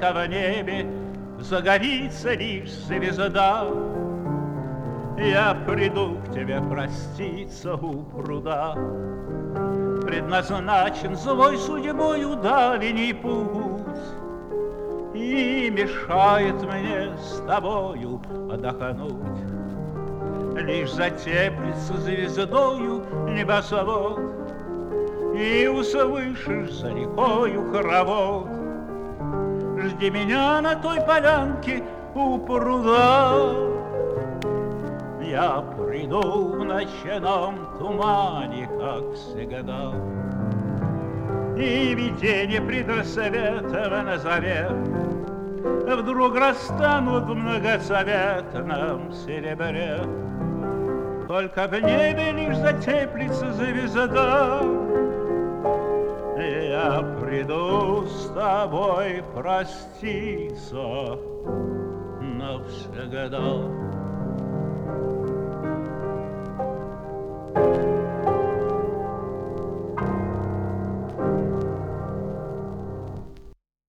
только в небе загорится лишь звезда. Я приду к тебе проститься у пруда. Предназначен злой судьбою дальний путь, и мешает мне с тобою отдохнуть. Лишь затеплится звездою небосвод, и услышишь за рекою хоровод. Жди меня на той полянке у пруда. Я приду в ночном тумане, как всегда, и видение предрассветов на заре вдруг растанут в многоцветном серебре. Только в небе лишь затеплится звезда. Я приду с тобой проститься навсегда.